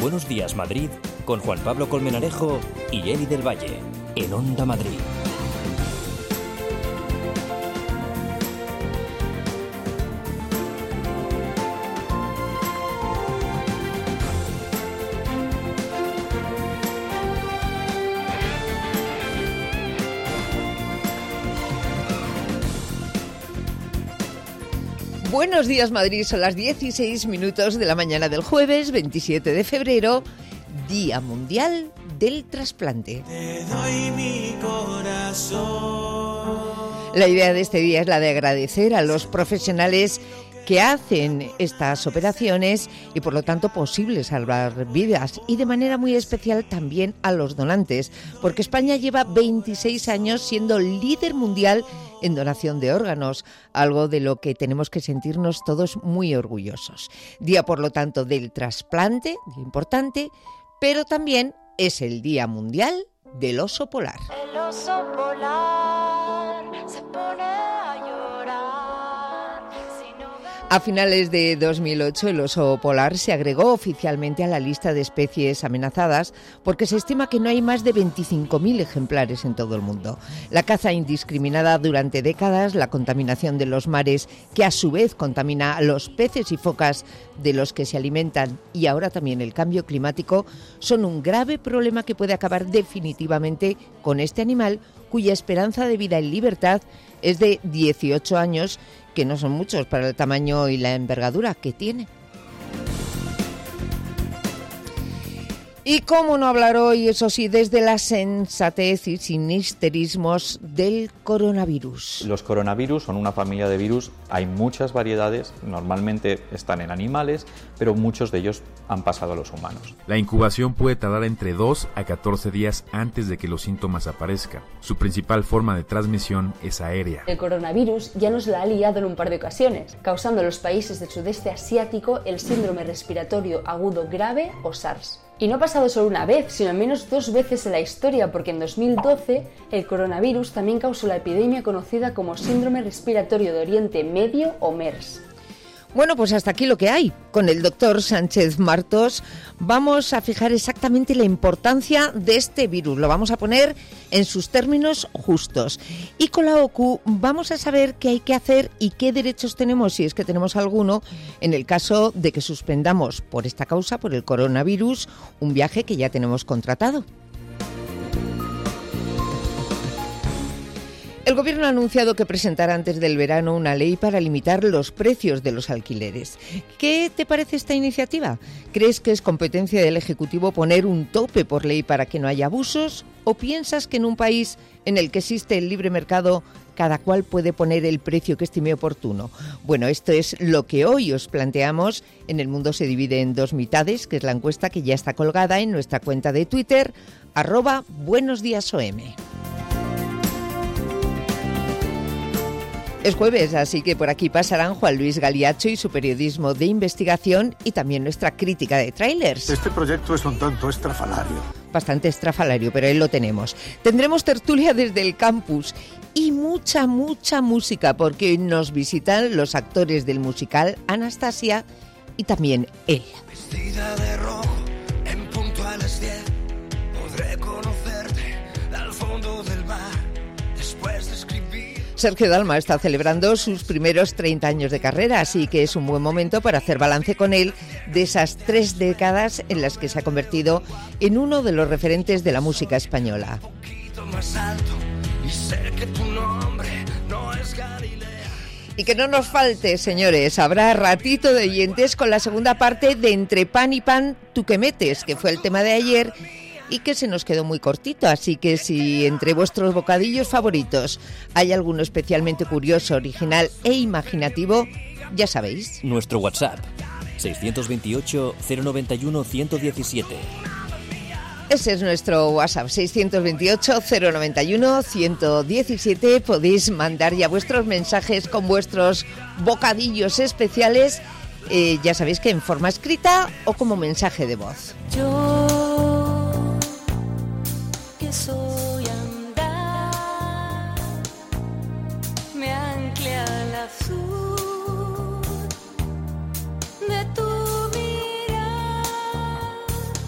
Buenos Días Madrid con Juan Pablo Colmenarejo y Eli del Valle en Onda Madrid. Buenos días Madrid, son las 16 minutos de la mañana del jueves 27 de febrero, Día Mundial del Trasplante. Te doy mi corazón. La idea de este día es la de agradecer a los profesionales que hacen estas operaciones y por lo tanto posible salvar vidas, y de manera muy especial también a los donantes, porque España lleva 26 años siendo líder mundial en donación de órganos, algo de lo que tenemos que sentirnos todos muy orgullosos. Día, por lo tanto, del trasplante, día importante, pero también es el Día Mundial del Oso Polar. El oso polar se pone a llorar. A finales de 2008, el oso polar se agregó oficialmente a la lista de especies amenazadas porque se estima que no hay más de 25.000 ejemplares en todo el mundo. La caza indiscriminada durante décadas, la contaminación de los mares, que a su vez contamina a los peces y focas de los que se alimentan, y ahora también el cambio climático, son un grave problema que puede acabar definitivamente con este animal, cuya esperanza de vida en libertad es de 18 años, que no son muchos para el tamaño y la envergadura que tiene. Y cómo no hablar hoy, eso sí, desde la sensatez y sin histerismos del coronavirus. Los coronavirus son una familia de virus, hay muchas variedades, normalmente están en animales, pero muchos de ellos han pasado a los humanos. La incubación puede tardar entre 2 a 14 días antes de que los síntomas aparezcan. Su principal forma de transmisión es aérea. El coronavirus ya nos la ha liado en un par de ocasiones, causando en los países del sudeste asiático el síndrome respiratorio agudo grave o SARS. Y no ha pasado solo una vez, sino al menos 2 veces en la historia, porque en 2012 el coronavirus también causó la epidemia conocida como síndrome respiratorio de Oriente Medio o MERS. Bueno, pues hasta aquí lo que hay. Con el doctor Sánchez Martos vamos a fijar exactamente la importancia de este virus. Lo vamos a poner en sus términos justos. Y con la OCU vamos a saber qué hay que hacer y qué derechos tenemos, si es que tenemos alguno, en el caso de que suspendamos por esta causa, por el coronavirus, un viaje que ya tenemos contratado. El Gobierno ha anunciado que presentará antes del verano una ley para limitar los precios de los alquileres. ¿Qué te parece esta iniciativa? ¿Crees que es competencia del Ejecutivo poner un tope por ley para que no haya abusos? ¿O piensas que en un país en el que existe el libre mercado, cada cual puede poner el precio que estime oportuno? Bueno, esto es lo que hoy os planteamos en El Mundo se divide en 2 mitades, que es la encuesta que ya está colgada en nuestra cuenta de Twitter, @buenosdiasom. Es jueves, así que por aquí pasarán Juan Luis Galiacho y su periodismo de investigación y también nuestra crítica de tráilers. Este proyecto es un tanto estrafalario. Bastante estrafalario, pero ahí lo tenemos. Tendremos tertulia desde el campus y mucha música, porque hoy nos visitan los actores del musical Anastasia y también él. Vestida de rojo, en punto a las 10, podré conocerte al fondo del mar, después de escribir. Sergio Dalma está celebrando sus primeros 30 años de carrera, así que es un buen momento para hacer balance con él de esas 3 décadas en las que se ha convertido en uno de los referentes de la música española. Y que no nos falte, señores, habrá ratito de oyentes con la segunda parte de Entre pan y pan, ¿tú qué metes?, que fue el tema de ayer y que se nos quedó muy cortito, así que si entre vuestros bocadillos favoritos hay alguno especialmente curioso, original e imaginativo, ya sabéis. Nuestro WhatsApp, 628 091 117. Ese es nuestro WhatsApp, 628 091 117. Podéis mandar ya vuestros mensajes con vuestros bocadillos especiales, ya sabéis que en forma escrita o como mensaje de voz. Yo que soy andar, me anclé al azul de tu mirar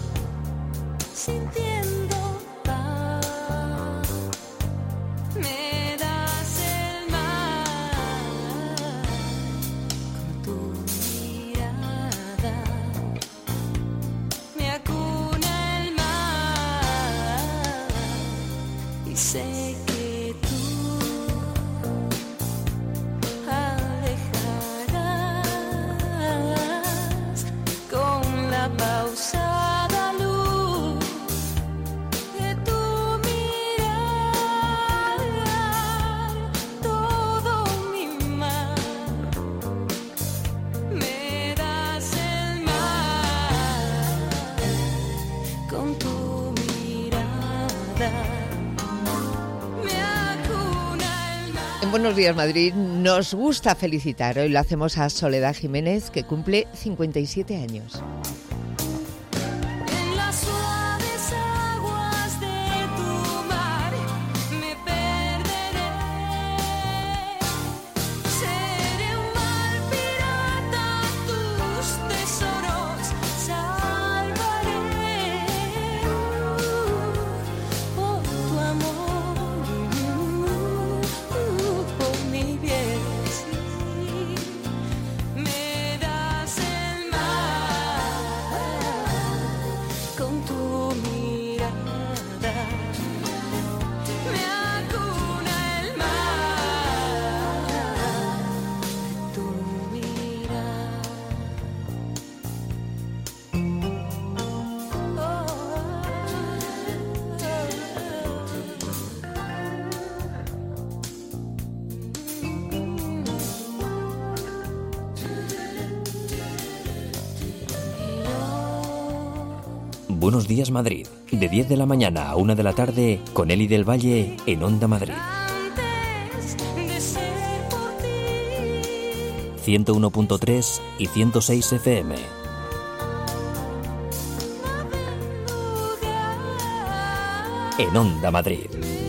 sintiendo paz. Me das el mar con tu mirada, me acuna el mar y sé que tú alejarás con la pausada luz de tu mirar todo mi mar. Me das el mar con tu mirada, me acuna el mar. En Buenos Días Madrid nos gusta felicitar. Hoy lo hacemos a Soledad Jiménez, que cumple 57 años. En las suaves aguas de tu mar me perderé. Seré un mar pirata, tus tesoros salvaré. Por tu amor, por mi bien, sí. Me das el mar con tu mirada, me acuna el mar de tu mirada. Buenos Días Madrid, de 10 de la mañana a 1 de la tarde, con Eli del Valle en Onda Madrid. Antes de ser por ti, 101.3 y 106 FM. En Onda Madrid.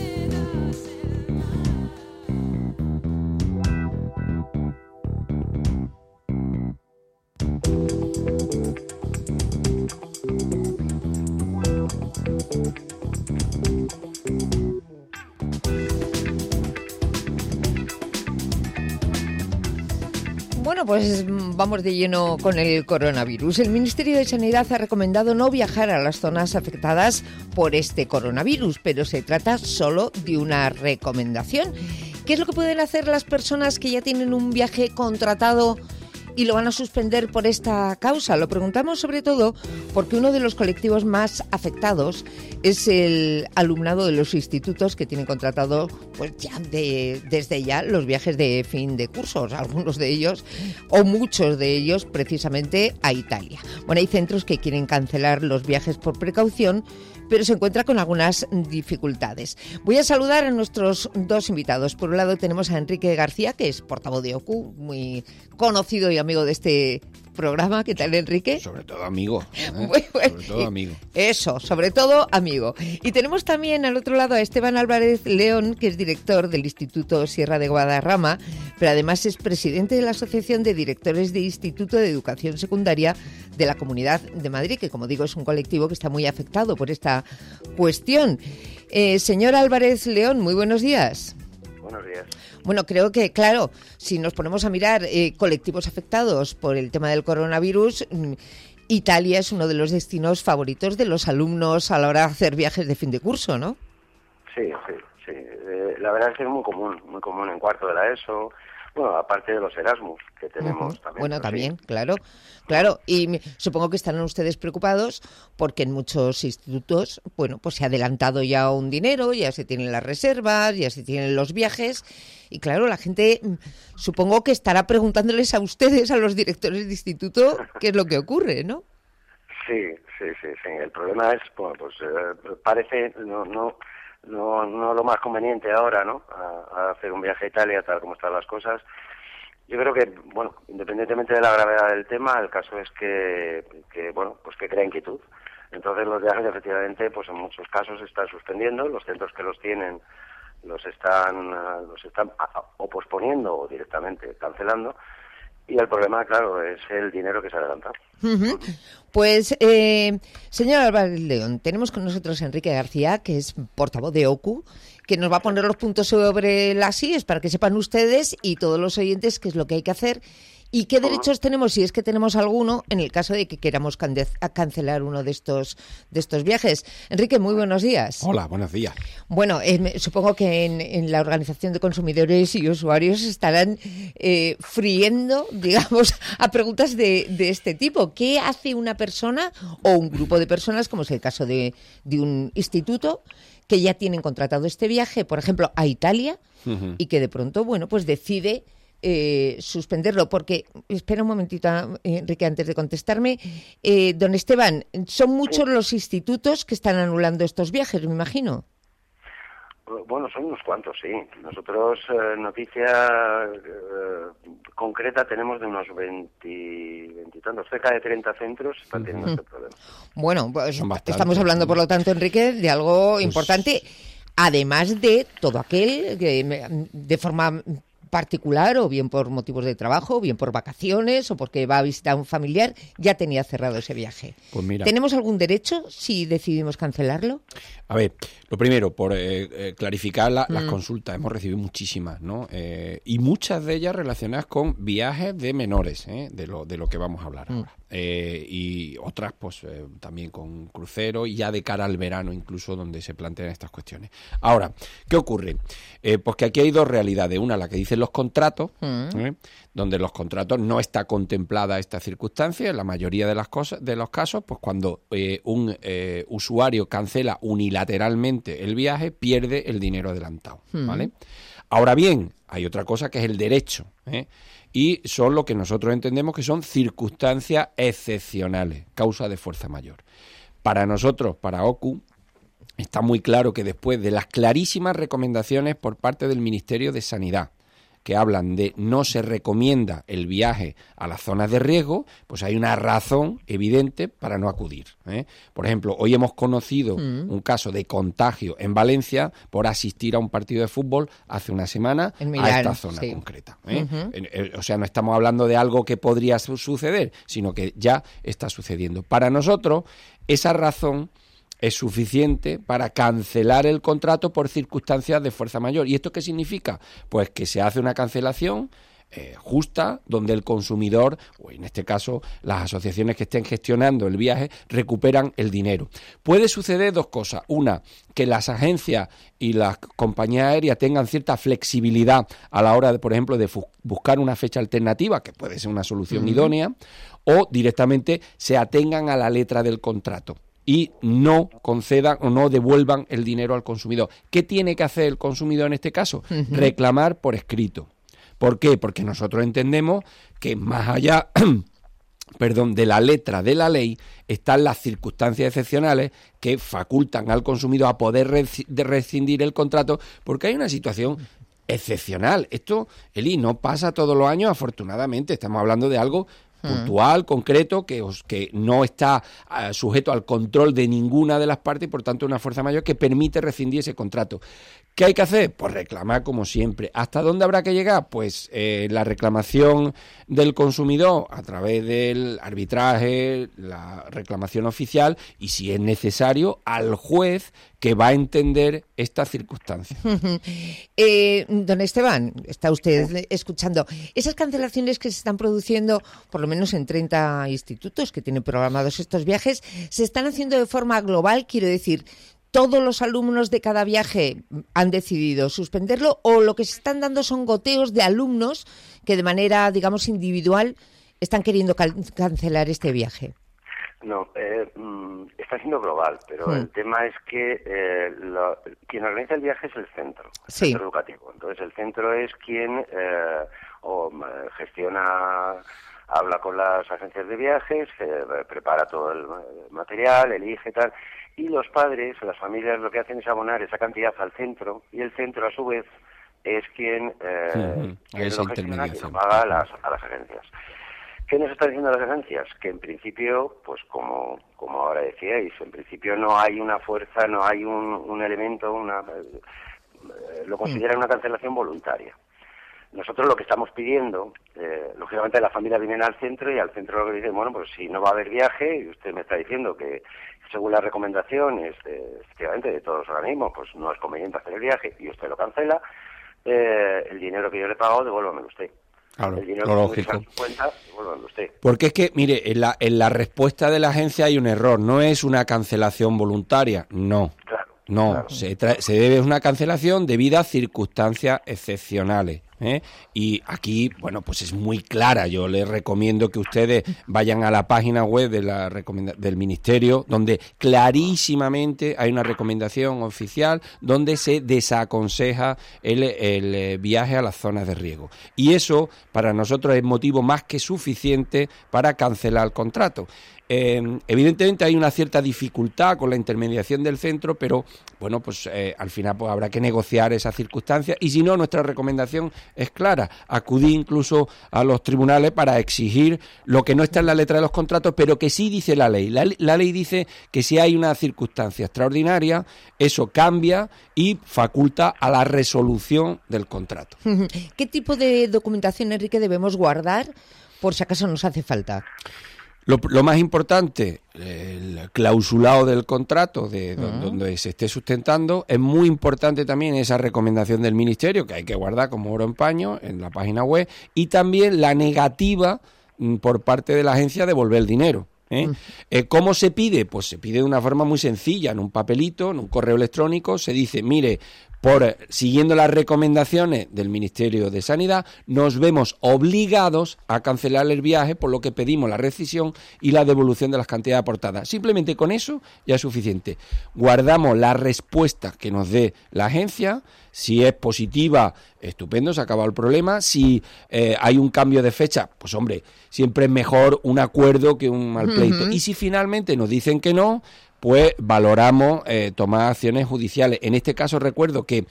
Bueno, pues vamos de lleno con el coronavirus. El Ministerio de Sanidad ha recomendado no viajar a las zonas afectadas por este coronavirus, pero se trata solo de una recomendación. ¿Qué es lo que pueden hacer las personas que ya tienen un viaje contratado y lo van a suspender por esta causa? Lo preguntamos sobre todo porque uno de los colectivos más afectados es el alumnado de los institutos que tienen contratado pues ya desde ya los viajes de fin de cursos, algunos de ellos o muchos de ellos precisamente a Italia. Bueno, hay centros que quieren cancelar los viajes por precaución, pero se encuentra con algunas dificultades. Voy a saludar a nuestros dos invitados. Por un lado tenemos a Enrique García, que es portavoz de OCU, muy conocido y amigo de este programa. ¿Qué tal, Enrique? Sobre todo amigo. Bueno, sobre todo amigo. Eso, sobre todo amigo. Y tenemos también al otro lado a Esteban Álvarez León, que es director del Instituto Sierra de Guadarrama, pero además es presidente de la Asociación de Directores de Instituto de Educación Secundaria de la Comunidad de Madrid, que como digo es un colectivo que está muy afectado por esta cuestión. Señor Álvarez León, muy buenos días. Buenos días. Bueno, creo que, claro, si nos ponemos a mirar colectivos afectados por el tema del coronavirus, Italia es uno de los destinos favoritos de los alumnos a la hora de hacer viajes de fin de curso, ¿no? Sí. La verdad es que es muy común en cuarto de la ESO. Bueno, aparte de los Erasmus que tenemos también. Bueno, también, sí. claro. Y supongo que estarán ustedes preocupados porque en muchos institutos, bueno, pues se ha adelantado ya un dinero, ya se tienen las reservas, ya se tienen los viajes. Y claro, la gente supongo que estará preguntándoles a ustedes, a los directores de instituto, qué es lo que ocurre, ¿no? Sí. El problema es, bueno, pues parece no lo más conveniente ahora, ¿no? A hacer un viaje a Italia tal como están las cosas. Yo creo que, bueno, independientemente de la gravedad del tema, el caso es que bueno, pues que crea inquietud. Entonces los viajes efectivamente, pues en muchos casos se están suspendiendo, los centros que los tienen los están o posponiendo o directamente cancelando. Y el problema, claro, es el dinero que se ha adelantado. Uh-huh. Pues, señor Álvarez León, tenemos con nosotros a Enrique García, que es portavoz de OCU, que nos va a poner los puntos sobre las IES para que sepan ustedes y todos los oyentes qué es lo que hay que hacer y qué derechos tenemos, si es que tenemos alguno, en el caso de que queramos cancelar uno de estos viajes. Enrique, muy buenos días. Hola, buenos días. Bueno, supongo que en la Organización de Consumidores y Usuarios estarán friendo, digamos, a preguntas de este tipo. ¿Qué hace una persona o un grupo de personas, como es el caso de un instituto, que ya tienen contratado este viaje, por ejemplo, a Italia, y que de pronto, bueno, pues decide suspenderlo? Porque, espera un momentito, Enrique, antes de contestarme. Don Esteban, son muchos los institutos que están anulando estos viajes, me imagino. Bueno, son unos cuantos, sí. Nosotros, noticia concreta, tenemos de unos 20 y tantos, cerca de 30 centros están teniendo este problema. Bueno, pues estamos hablando, por lo tanto, Enrique, de algo importante, además de todo aquel que de forma particular, o bien por motivos de trabajo, o bien por vacaciones, o porque va a visitar a un familiar, ya tenía cerrado ese viaje. Pues mira, ¿tenemos algún derecho si decidimos cancelarlo? A ver, lo primero, por clarificar las consultas, hemos recibido muchísimas, ¿no? Y muchas de ellas relacionadas con viajes de menores, de lo que vamos a hablar ahora. Y otras, pues, también con cruceros y ya de cara al verano incluso, donde se plantean estas cuestiones. Ahora, ¿qué ocurre? Pues que aquí hay dos realidades. Una, la que dicen los contratos, donde los contratos no está contemplada esta circunstancia. En la mayoría de los casos, pues cuando un usuario cancela unilateralmente el viaje, pierde el dinero adelantado, ¿vale? Ahora bien, hay otra cosa que es el derecho, y son lo que nosotros entendemos que son circunstancias excepcionales, causa de fuerza mayor. Para nosotros, para OCU, está muy claro que después de las clarísimas recomendaciones por parte del Ministerio de Sanidad, que hablan de no se recomienda el viaje a las zonas de riesgo, pues hay una razón evidente para no acudir. Por ejemplo, hoy hemos conocido un caso de contagio en Valencia por asistir a un partido de fútbol hace una semana Milán, a esta zona concreta. O sea, no estamos hablando de algo que podría suceder, sino que ya está sucediendo. Para nosotros, esa razón es suficiente para cancelar el contrato por circunstancias de fuerza mayor. ¿Y esto qué significa? Pues que se hace una cancelación justa, donde el consumidor, o en este caso las asociaciones que estén gestionando el viaje, recuperan el dinero. Puede suceder dos cosas. Una, que las agencias y las compañías aéreas tengan cierta flexibilidad a la hora, de, por ejemplo, de buscar una fecha alternativa, que puede ser una solución idónea, o directamente se atengan a la letra del contrato y no concedan o no devuelvan el dinero al consumidor. ¿Qué tiene que hacer el consumidor en este caso? Reclamar por escrito. ¿Por qué? Porque nosotros entendemos que más allá de la letra de la ley están las circunstancias excepcionales que facultan al consumidor a poder rescindir el contrato, porque hay una situación excepcional. Esto, Eli, no pasa todos los años, afortunadamente. Estamos hablando de algo puntual, concreto, que no está sujeto al control de ninguna de las partes y por tanto una fuerza mayor que permite rescindir ese contrato. ¿Qué hay que hacer? Pues reclamar como siempre. ¿Hasta dónde habrá que llegar? Pues la reclamación del consumidor a través del arbitraje, la reclamación oficial y, si es necesario, al juez que va a entender esta circunstancia. Don Esteban, está usted escuchando. Esas cancelaciones que se están produciendo, por lo menos en 30 institutos que tienen programados estos viajes, ¿se están haciendo de forma global? Quiero decir, ¿todos los alumnos de cada viaje han decidido suspenderlo o lo que se están dando son goteos de alumnos que de manera, digamos, individual están queriendo cancelar este viaje? No, está siendo global, pero el tema es que quien organiza el viaje es el centro educativo. Entonces el centro es quien gestiona, habla con las agencias de viajes, prepara todo el material, elige tal, y los padres, las familias, lo que hacen es abonar esa cantidad al centro, y el centro a su vez es quien lo gestiona, quien lo paga a las agencias. ¿Qué nos están diciendo las agencias? Que en principio, pues como ahora decíais, en principio no hay una fuerza, no hay un elemento, lo consideran una cancelación voluntaria. Nosotros lo que estamos pidiendo, lógicamente la familia viene al centro y al centro lo que dice, bueno, pues si no va a haber viaje, y usted me está diciendo que según las recomendaciones efectivamente de todos los organismos, pues no es conveniente hacer el viaje y usted lo cancela, el dinero que yo le he pagado, devuélvamelo usted. Claro, el dinero lo que lógico. en su cuenta, devuélvamelo usted. Porque es que, mire, en la respuesta de la agencia hay un error, no es una cancelación voluntaria, no. Claro. No, claro. se debe a una cancelación debido a circunstancias excepcionales. Y aquí, bueno, pues es muy clara. Yo les recomiendo que ustedes vayan a la página web del Ministerio, donde clarísimamente hay una recomendación oficial donde se desaconseja el viaje a las zonas de riesgo. Y eso, para nosotros, es motivo más que suficiente para cancelar el contrato. Evidentemente hay una cierta dificultad con la intermediación del centro, pero bueno, pues al final pues habrá que negociar esas circunstancias y si no, nuestra recomendación es clara, acudir incluso a los tribunales para exigir lo que no está en la letra de los contratos, pero que sí dice la ley. La ley dice que si hay una circunstancia extraordinaria, eso cambia y faculta a la resolución del contrato. ¿Qué tipo de documentación, Enrique, debemos guardar por si acaso nos hace falta? Lo más importante, el clausulado del contrato donde se esté sustentando, es muy importante también esa recomendación del Ministerio, que hay que guardar como oro en paño en la página web, y también la negativa por parte de la agencia de devolver el dinero. ¿Cómo se pide? Pues se pide de una forma muy sencilla, en un papelito, en un correo electrónico, se dice, mire, siguiendo las recomendaciones del Ministerio de Sanidad, nos vemos obligados a cancelar el viaje, por lo que pedimos la rescisión y la devolución de las cantidades aportadas. Simplemente con eso ya es suficiente. Guardamos la respuesta que nos dé la agencia. Si es positiva, estupendo, se ha acabado el problema. Si hay un cambio de fecha, pues hombre, siempre es mejor un acuerdo que un mal pleito. Y si finalmente nos dicen que no, pues valoramos tomar acciones judiciales. En este caso recuerdo que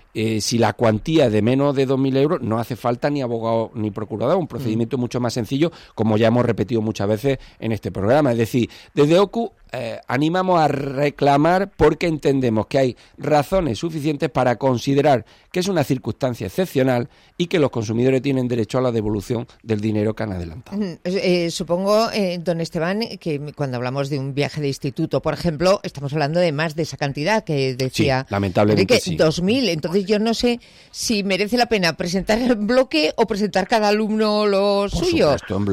si la cuantía es de menos de 2.000 euros, no hace falta ni abogado ni procurador, un procedimiento mucho más sencillo, como ya hemos repetido muchas veces en este programa. Es decir, desde OCU animamos a reclamar porque entendemos que hay razones suficientes para considerar que es una circunstancia excepcional y que los consumidores tienen derecho a la devolución del dinero que han adelantado. Supongo, don Esteban, que cuando hablamos de un viaje de instituto, por ejemplo, estamos hablando de más de esa cantidad que decía. Sí, lamentablemente Enrique, sí. 2.000. Entonces yo no sé si merece la pena presentar en bloque o presentar cada alumno lo suyo. Por supuesto,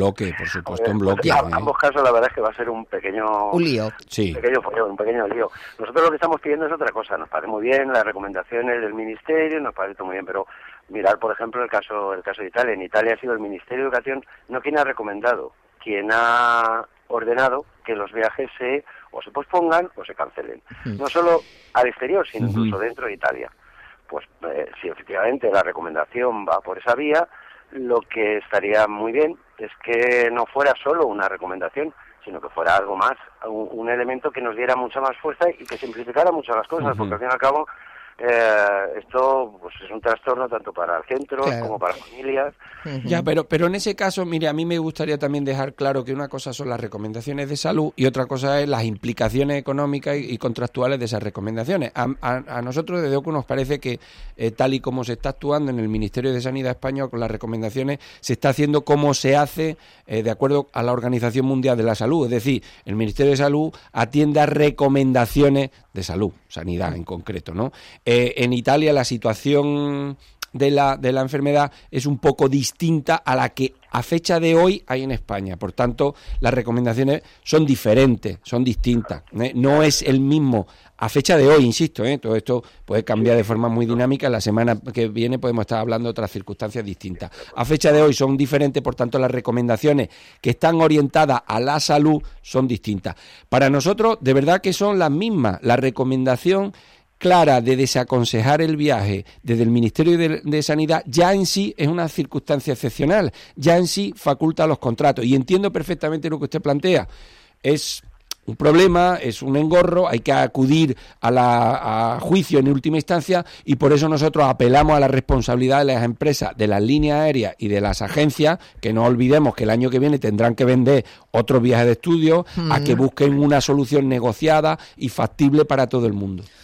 en bloque. En ambos casos la verdad es que va a ser un pequeño... Un lío. Sí. Un pequeño lío. Nosotros lo que estamos pidiendo es otra cosa. Nos parece muy bien las recomendaciones del Ministerio, nos parece muy bien, pero mirar, por ejemplo, el caso de Italia. En Italia ha sido el Ministerio de Educación, no quien ha recomendado, quien ha ordenado que los viajes se pospongan o se cancelen. No solo al exterior, sino incluso dentro de Italia. Pues si efectivamente la recomendación va por esa vía, lo que estaría muy bien es que no fuera solo una recomendación, sino que fuera algo más, un elemento que nos diera mucha más fuerza y que simplificara mucho las cosas, porque al fin y al cabo esto pues es un trastorno tanto para el centro como para familias. Ya, pero en ese caso, mire, a mí me gustaría también dejar claro que una cosa son las recomendaciones de salud y otra cosa es las implicaciones económicas y contractuales de esas recomendaciones. A nosotros desde OCU nos parece que tal y como se está actuando en el Ministerio de Sanidad español con las recomendaciones, se está haciendo como se hace de acuerdo a la Organización Mundial de la Salud. Es decir, el Ministerio de Salud atiende a recomendaciones de salud, sanidad en concreto, ¿no? En Italia la situación de la enfermedad es un poco distinta a la que a fecha de hoy hay en España. Por tanto, las recomendaciones son diferentes, son distintas. No es el mismo a fecha de hoy, insisto, todo esto puede cambiar de forma muy dinámica. La semana que viene podemos estar hablando de otras circunstancias distintas. A fecha de hoy son diferentes, por tanto, las recomendaciones que están orientadas a la salud son distintas. Para nosotros, de verdad que son las mismas. La recomendación clara de desaconsejar el viaje desde el Ministerio de Sanidad ya en sí es una circunstancia excepcional, ya en sí faculta los contratos. Y entiendo perfectamente lo que usted plantea. Es un problema, es un engorro, hay que acudir a juicio en última instancia y por eso nosotros apelamos a la responsabilidad de las empresas, de las líneas aéreas y de las agencias, que no olvidemos que el año que viene tendrán que vender otros viajes de estudio, a que busquen una solución negociada y factible para todo el mundo.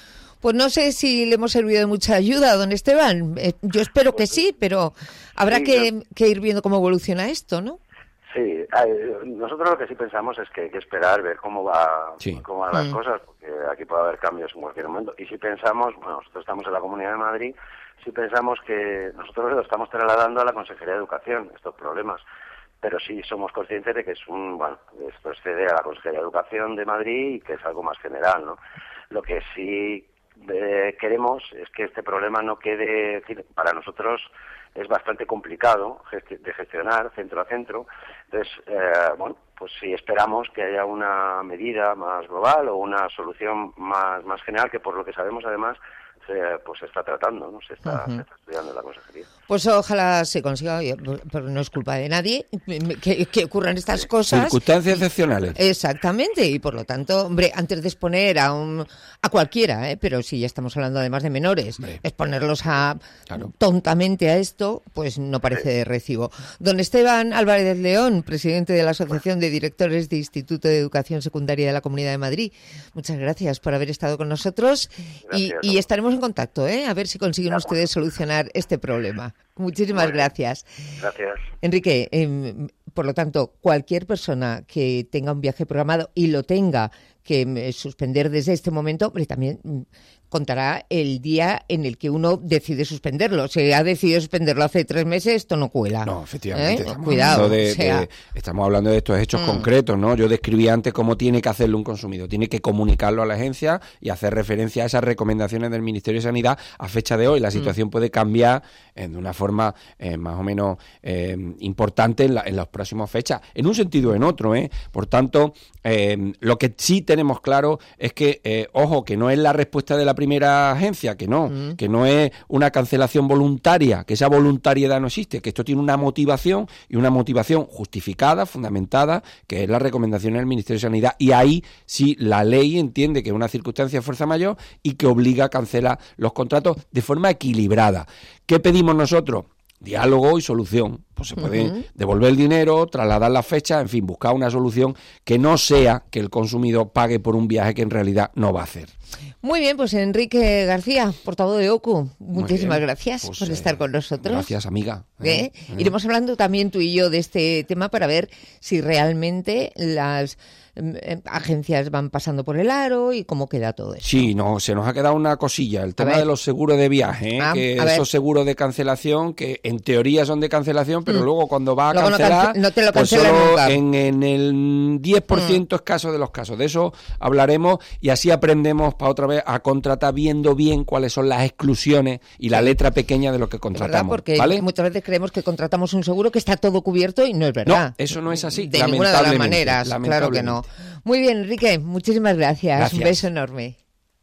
Pues no sé si le hemos servido de mucha ayuda a don Esteban. Yo espero que sí, pero habrá que ir viendo cómo evoluciona esto, ¿no? Sí, nosotros lo que sí pensamos es que hay que esperar, ver cómo van las cosas, porque aquí puede haber cambios en cualquier momento. Y si pensamos, bueno, nosotros estamos en la Comunidad de Madrid, si pensamos que nosotros lo estamos trasladando a la Consejería de Educación, estos problemas, pero sí somos conscientes de que esto excede a la Consejería de Educación de Madrid y que es algo más general, ¿no? Lo que sí queremos es que este problema no quede, para nosotros es bastante complicado de gestionar centro a centro. Entonces, pues sí esperamos que haya una medida más global o una solución más general, que por lo que sabemos además se está tratando, ¿no? Se está estudiando en la consejería. Pues ojalá se consiga, pero no es culpa de nadie que ocurran estas cosas. Circunstancias excepcionales. Exactamente, y por lo tanto, hombre, antes de exponer a cualquiera, pero si ya estamos hablando además de menores, exponerlos tontamente a esto, pues no parece de recibo. Don Esteban Álvarez León, presidente de la Asociación de Directores de Instituto de Educación Secundaria de la Comunidad de Madrid, muchas gracias por haber estado con nosotros y estaremos en contacto, a ver si consiguen ustedes solucionar este problema. Muchísimas gracias. Gracias. Enrique, por lo tanto, cualquier persona que tenga un viaje programado y lo tenga que suspender desde este momento, pero también contará el día en el que uno decide suspenderlo. Si ha decidido suspenderlo hace 3 meses, esto no cuela. No, efectivamente. Cuidado. Estamos hablando de estos hechos concretos, ¿no? Yo describí antes cómo tiene que hacerlo un consumidor. Tiene que comunicarlo a la agencia y hacer referencia a esas recomendaciones del Ministerio de Sanidad a fecha de hoy. La situación puede cambiar de una forma más o menos importante en las próximas fechas, en un sentido o en otro, Por tanto, lo que sí tenemos claro es que, ojo, que no es la respuesta de la primera agencia, que no es una cancelación voluntaria, que esa voluntariedad no existe, que esto tiene una motivación y una motivación justificada, fundamentada, que es la recomendación del Ministerio de Sanidad, y ahí sí la ley entiende que es una circunstancia de fuerza mayor y que obliga a cancelar los contratos de forma equilibrada. ¿Qué pedimos nosotros? Diálogo y solución. Pues se puede devolver el dinero, trasladar la fecha, en fin, buscar una solución que no sea que el consumidor pague por un viaje que en realidad no va a hacer. Muy bien, pues Enrique García, portavoz de OCU, muchísimas gracias por estar con nosotros. Gracias, amiga. Iremos hablando también tú y yo de este tema para ver si realmente las agencias van pasando por el aro y cómo queda todo eso. Sí, se nos ha quedado una cosilla, el tema de los seguros de viaje, que esos seguros de cancelación, que en teoría son de cancelación, pero luego cuando va a cancelar, no te lo pues cancelan solo nunca. en el 10% escaso de los casos. De eso hablaremos y así aprendemos para otra vez a contratar viendo bien cuáles son las exclusiones y la letra pequeña de lo que contratamos. Porque ¿vale? muchas veces creemos que contratamos un seguro que está todo cubierto y no es verdad. No, eso no es así. De ninguna de las maneras, claro que no. Muy bien, Enrique, muchísimas gracias. Un beso enorme.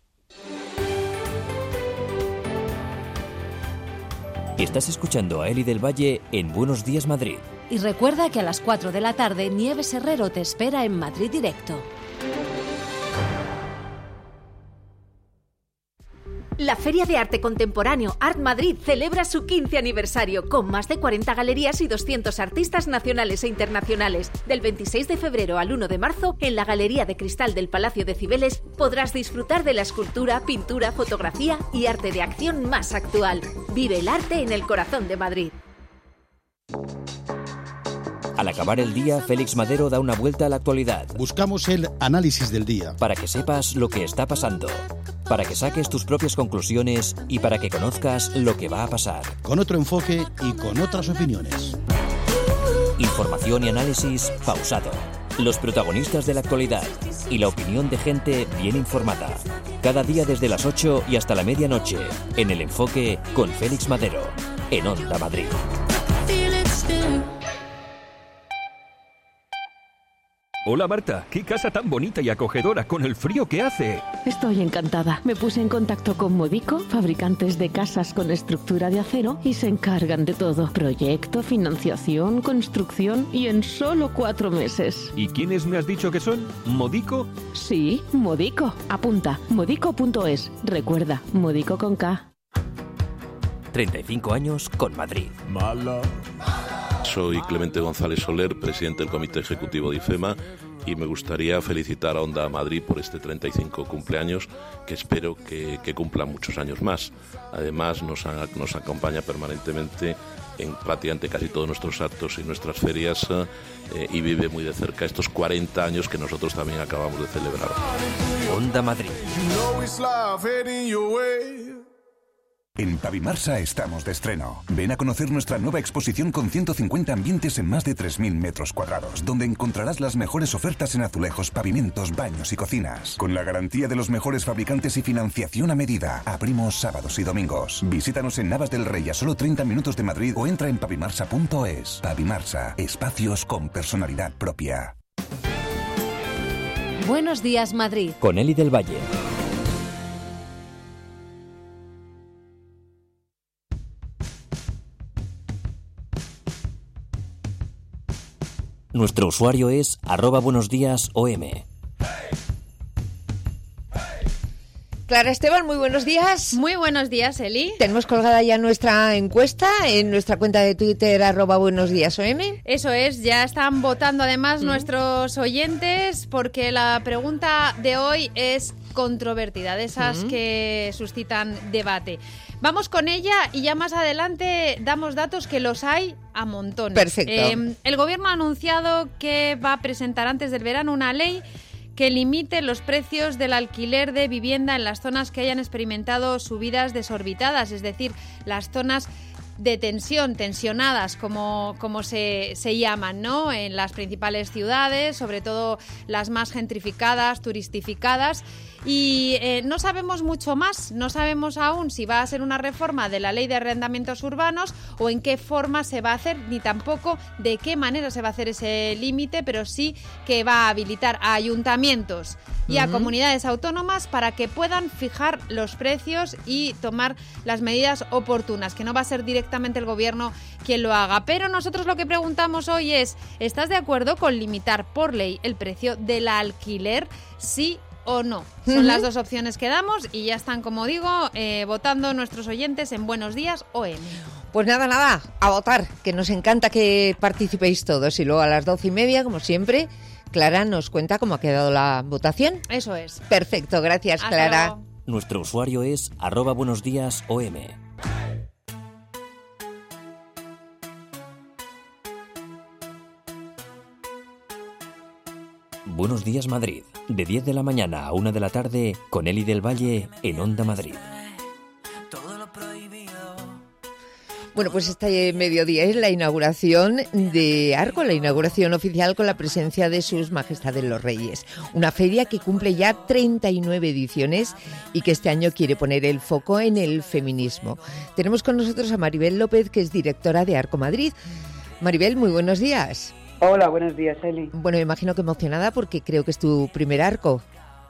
Estás escuchando a Eli del Valle en Buenos Días Madrid. Y recuerda que a las 4 de la tarde Nieves Herrero te espera en Madrid Directo. La Feria de Arte Contemporáneo Art Madrid celebra su 15 aniversario con más de 40 galerías y 200 artistas nacionales e internacionales. Del 26 de febrero al 1 de marzo, en la Galería de Cristal del Palacio de Cibeles, podrás disfrutar de la escultura, pintura, fotografía y arte de acción más actual. Vive el arte en el corazón de Madrid. Al acabar el día, Félix Madero da una vuelta a la actualidad. Buscamos el análisis del día. Para que sepas lo que está pasando, para que saques tus propias conclusiones y para que conozcas lo que va a pasar. Con otro enfoque y con otras opiniones. Información y análisis pausado. Los protagonistas de la actualidad y la opinión de gente bien informada. Cada día desde las 8 y hasta la medianoche, en El Enfoque con Félix Madero, en Onda Madrid. Hola Marta, qué casa tan bonita y acogedora con el frío que hace. Estoy encantada. Me puse en contacto con Modico, fabricantes de casas con estructura de acero, y se encargan de todo. Proyecto, financiación, construcción y en solo 4 meses. ¿Y quiénes me has dicho que son? ¿Modico? Sí, Modico. Apunta, modico.es. Recuerda, Modico con K. 35 años con Madrid. Soy Clemente González Soler, presidente del Comité Ejecutivo de IFEMA, y me gustaría felicitar a Onda Madrid por este 35 cumpleaños, que espero que cumpla muchos años más. Además nos acompaña permanentemente en prácticamente casi todos nuestros actos y nuestras ferias y vive muy de cerca estos 40 años que nosotros también acabamos de celebrar. Onda Madrid. En Pavimarsa estamos de estreno. Ven a conocer nuestra nueva exposición con 150 ambientes en más de 3.000 metros cuadrados, donde encontrarás las mejores ofertas en azulejos, pavimentos, baños y cocinas. Con la garantía de los mejores fabricantes y financiación a medida. Abrimos sábados y domingos. Visítanos en Navas del Rey, a solo 30 minutos de Madrid, o entra en pavimarsa.es. Pavimarsa, espacios con personalidad propia. Buenos días, Madrid. Con Eli del Valle. Nuestro usuario es @buenosdías.om. Clara Esteban, muy buenos días. Muy buenos días, Eli. Tenemos colgada ya nuestra encuesta en nuestra cuenta de Twitter @buenosdías.om. Eso es, ya están votando además nuestros oyentes, porque la pregunta de hoy es controvertida, de esas que suscitan debate. Vamos con ella y ya más adelante damos datos, que los hay a montones. Perfecto. El Gobierno ha anunciado que va a presentar antes del verano una ley que limite los precios del alquiler de vivienda en las zonas que hayan experimentado subidas desorbitadas, es decir, las zonas de tensionadas, como se llaman, ¿no? En las principales ciudades, sobre todo las más gentrificadas, turistificadas. Y no sabemos mucho más, no sabemos aún si va a ser una reforma de la ley de arrendamientos urbanos o en qué forma se va a hacer, ni tampoco de qué manera se va a hacer ese límite, pero sí que va a habilitar a ayuntamientos y a comunidades autónomas para que puedan fijar los precios y tomar las medidas oportunas, que no va a ser directamente el Gobierno quien lo haga. Pero nosotros lo que preguntamos hoy es, ¿estás de acuerdo con limitar por ley el precio del alquiler? Sí o no. Son las dos opciones que damos y ya están, como digo, votando nuestros oyentes en Buenos Días OM. Pues nada, a votar, que nos encanta que participéis todos. Y luego a las 12:30, como siempre, Clara nos cuenta cómo ha quedado la votación. Eso es. Perfecto, gracias, Hasta Clara. luego. Nuestro usuario es @buenosdías.om. Buenos días, Madrid. De 10 de la mañana a 1 de la tarde, con Eli del Valle en Onda Madrid. Bueno, pues este mediodía es la inauguración de Arco, la inauguración oficial con la presencia de sus majestades los reyes. Una feria que cumple ya 39 ediciones y que este año quiere poner el foco en el feminismo. Tenemos con nosotros a Maribel López, que es directora de Arco Madrid. Maribel, muy buenos días. Hola, buenos días, Eli. Bueno, me imagino que emocionada porque creo que es tu primer Arco.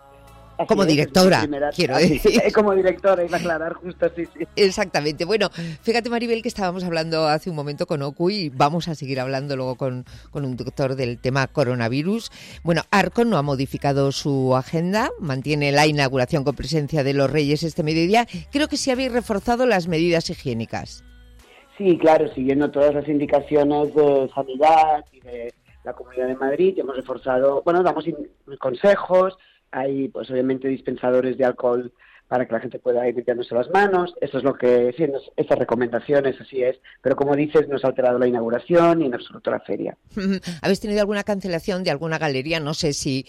Así como es, directora, quiero decir. Como directora, iba a aclarar justo, sí. Exactamente. Bueno, fíjate, Maribel, que estábamos hablando hace un momento con Oku y vamos a seguir hablando luego con un doctor del tema coronavirus. Bueno, Arco no ha modificado su agenda, mantiene la inauguración con presencia de los reyes este mediodía. Creo que sí habéis reforzado las medidas higiénicas. Sí, claro, siguiendo todas las indicaciones de sanidad y de la Comunidad de Madrid, hemos reforzado, damos consejos. Hay, pues obviamente, dispensadores de alcohol para que la gente pueda ir limpiándose las manos. Eso es lo que, sí, estas recomendaciones, así es. Pero como dices, no se ha alterado la inauguración y en absoluto la feria. ¿Habéis tenido alguna cancelación de alguna galería, no sé si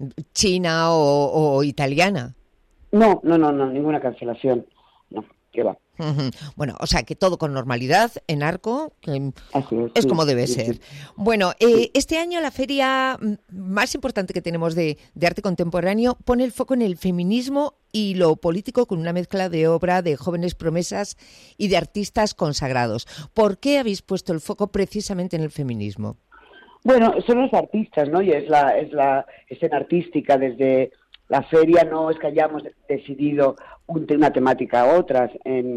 china o italiana? No, ninguna cancelación. No, ¿qué va? Bueno, o sea que todo con normalidad en Arco, que es sí, como debe sí, ser. Sí. Bueno, este año la feria más importante que tenemos de arte contemporáneo pone el foco en el feminismo y lo político, con una mezcla de obra de jóvenes promesas y de artistas consagrados. ¿Por qué habéis puesto el foco precisamente en el feminismo? Bueno, son los artistas, ¿no? Y es la escena artística. Desde la feria no es que hayamos decidido una temática a otras,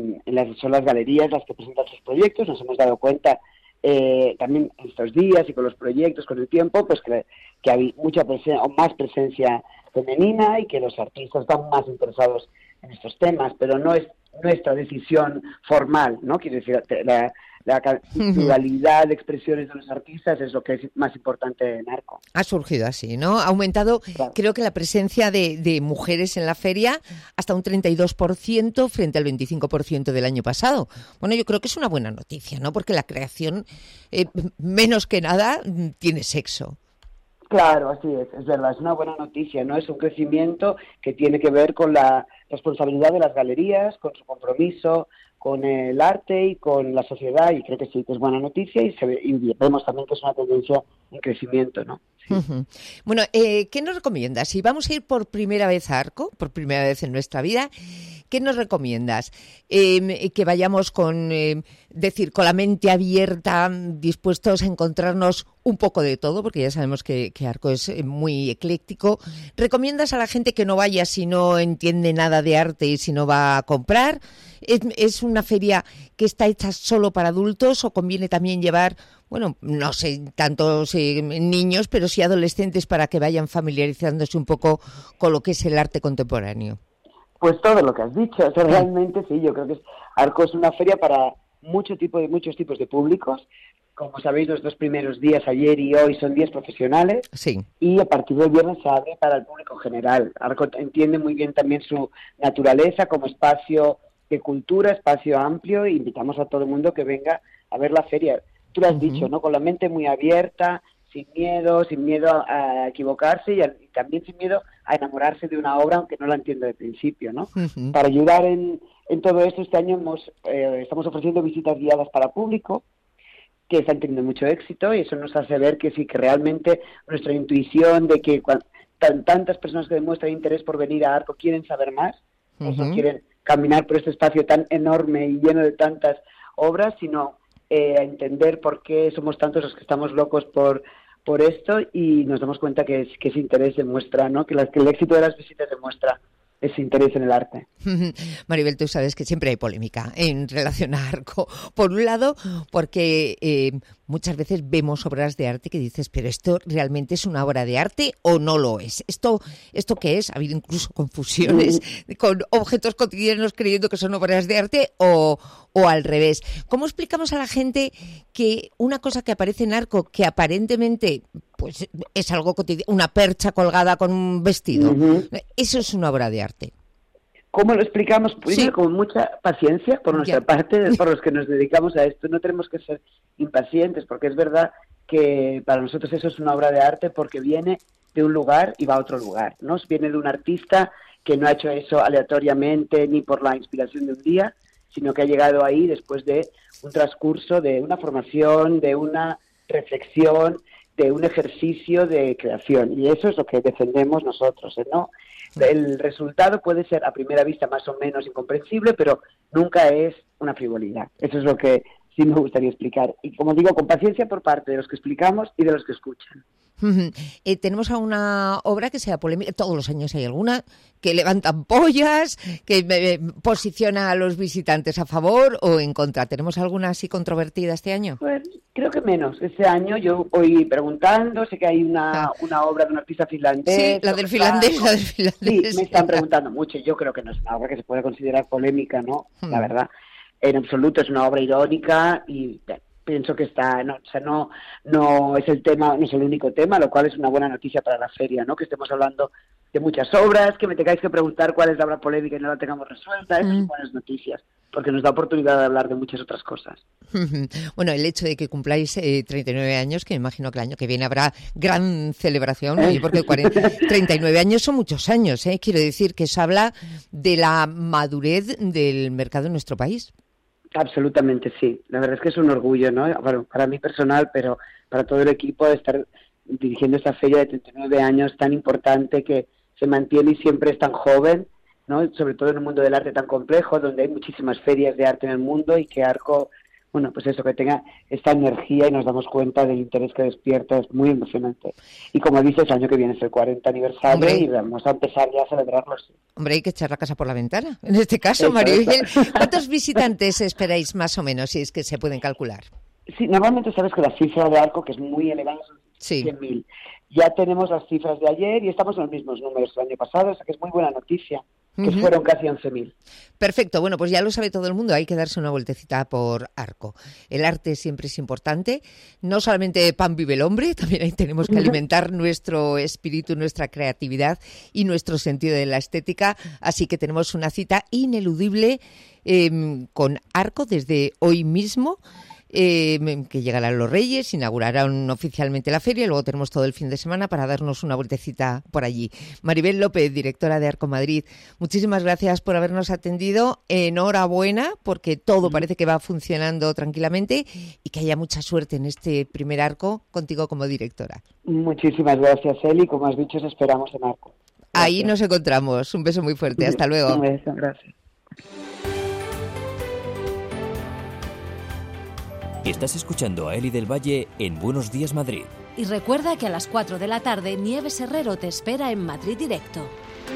son las galerías las que presentan sus proyectos. Nos hemos dado cuenta también en estos días y con los proyectos, con el tiempo, pues que hay mucha más presencia femenina y que los artistas están más interesados en estos temas, pero no es nuestra decisión formal, ¿no? Quiero decir, la la pluralidad de expresiones de los artistas es lo que es más importante en Arco. Ha surgido así, ¿no? Ha aumentado, creo que la presencia de mujeres en la feria hasta un 32% frente al 25% del año pasado. Bueno, yo creo que es una buena noticia, ¿no? Porque la creación, menos que nada, tiene sexo. Claro, así es verdad, es una buena noticia, ¿no? Es un crecimiento que tiene que ver con la responsabilidad de las galerías, con su compromiso con el arte y con la sociedad, y creo que sí, que es buena noticia, y vemos también que es una tendencia en crecimiento, ¿no? Sí. Bueno, ¿qué nos recomiendas? Si vamos a ir por primera vez a Arco, por primera vez en nuestra vida, ¿qué nos recomiendas? Que vayamos con la mente abierta, dispuestos a encontrarnos un poco de todo, porque ya sabemos que Arco es muy ecléctico. ¿Recomiendas a la gente que no vaya si no entiende nada de arte y si no va a comprar? ¿Es una feria que está hecha solo para adultos o conviene también llevar, bueno, no sé, tantos niños, pero sí adolescentes para que vayan familiarizándose un poco con lo que es el arte contemporáneo? Pues todo lo que has dicho, o sea, realmente sí, yo creo que Arco es una feria para muchos tipos de públicos. Como sabéis, los 2 primeros días, ayer y hoy, son días profesionales, sí. Y a partir del viernes se abre para el público general. Arco entiende muy bien también su naturaleza como espacio de cultura, espacio amplio, e invitamos a todo el mundo que venga a ver la feria. Tú lo has dicho, ¿no? Con la mente muy abierta, sin miedo a equivocarse y también sin miedo a enamorarse de una obra, aunque no la entienda de principio, ¿no? Para ayudar en todo esto, este año estamos ofreciendo visitas guiadas para público, que están teniendo mucho éxito, y eso nos hace ver que sí, que realmente nuestra intuición de que tantas personas que demuestran interés por venir a Arco quieren saber más, quieren caminar por este espacio tan enorme y lleno de tantas obras, sino a entender por qué somos tantos los que estamos locos por esto, y nos damos cuenta que ese interés demuestra, ¿no? Que el éxito de las visitas demuestra ese interés en el arte. Maribel, tú sabes que siempre hay polémica en relación a Arco. Por un lado, porque muchas veces vemos obras de arte que dices, pero ¿esto realmente es una obra de arte o no lo es? ¿Esto qué es? Ha habido incluso confusiones con objetos cotidianos creyendo que son obras de arte o al revés. ¿Cómo explicamos a la gente que una cosa que aparece en Arco, que aparentemente pues es algo cotidiano, una percha colgada con un vestido, eso es una obra de arte? ¿Cómo lo explicamos? Primero, con mucha paciencia por nuestra parte, por los que nos dedicamos a esto. No tenemos que ser impacientes, porque es verdad que para nosotros eso es una obra de arte porque viene de un lugar y va a otro lugar, ¿no? Viene de un artista que no ha hecho eso aleatoriamente ni por la inspiración de un día, sino que ha llegado ahí después de un transcurso, de una formación, de una reflexión, de un ejercicio de creación. Y eso es lo que defendemos nosotros, ¿no? El resultado puede ser a primera vista más o menos incomprensible, pero nunca es una frivolidad. Eso es lo que sí me gustaría explicar. Y como digo, con paciencia por parte de los que explicamos y de los que escuchan. Tenemos a una obra que sea polémica, todos los años hay alguna, que levantan pollas, que posiciona a los visitantes a favor o en contra. ¿Tenemos alguna así controvertida este año? Pues creo que menos. Este año yo voy preguntando, sé que hay una obra de un artista finlandés. Sí, la del finlandés. Sí, me están preguntando mucho. Yo creo que no es una obra que se pueda considerar polémica, ¿no? La verdad, en absoluto es una obra irónica y pienso que no es el tema, no es el único tema, lo cual es una buena noticia para la feria, ¿no? Que estemos hablando de muchas obras, que me tengáis que preguntar cuál es la obra polémica y no la tengamos resuelta. Esas son buenas noticias, porque nos da oportunidad de hablar de muchas otras cosas. Bueno, el hecho de que cumpláis 39 años, que me imagino que el año que viene habrá gran celebración, porque 39 años son muchos años, ¿eh? Quiero decir que eso habla de la madurez del mercado en nuestro país. Absolutamente sí. La verdad es que es un orgullo, ¿no? Bueno, para mí personal, pero para todo el equipo, de estar dirigiendo esta feria de 39 años tan importante, que se mantiene y siempre es tan joven, ¿no? Sobre todo en un mundo del arte tan complejo, donde hay muchísimas ferias de arte en el mundo, y que Arco, bueno, pues eso, que tenga esta energía y nos damos cuenta del interés que despierta, es muy emocionante. Y como dices, el año que viene es el 40 aniversario. Hombre, y vamos a empezar ya a celebrarlo. Sí. Hombre, hay que echar la casa por la ventana. En este caso, Maribel, ¿cuántos visitantes esperáis más o menos, si es que se pueden calcular? Sí, normalmente sabes que la cifra de Arco, que es muy elevada, son 100.000. Ya tenemos las cifras de ayer y estamos en los mismos números del año pasado, o sea que es muy buena noticia. que fueron casi 11.000. Perfecto, bueno, pues ya lo sabe todo el mundo, hay que darse una vueltecita por Arco. El arte siempre es importante, no solamente pan vive el hombre, también ahí tenemos que alimentar nuestro espíritu, nuestra creatividad y nuestro sentido de la estética, así que tenemos una cita ineludible con Arco desde hoy mismo. Que llegarán los Reyes, inaugurarán oficialmente la feria y luego tenemos todo el fin de semana para darnos una vueltecita por allí. Maribel López, directora de Arco Madrid, muchísimas gracias por habernos atendido. Enhorabuena, porque todo parece que va funcionando tranquilamente y que haya mucha suerte en este primer Arco contigo como directora. Muchísimas gracias, Eli. Como has dicho, os esperamos en Arco. Gracias. Ahí nos encontramos. Un beso muy fuerte. Hasta luego. Un beso, gracias. Estás escuchando a Eli del Valle en Buenos Días Madrid. Y recuerda que a las 4 de la tarde Nieves Herrero te espera en Madrid Directo.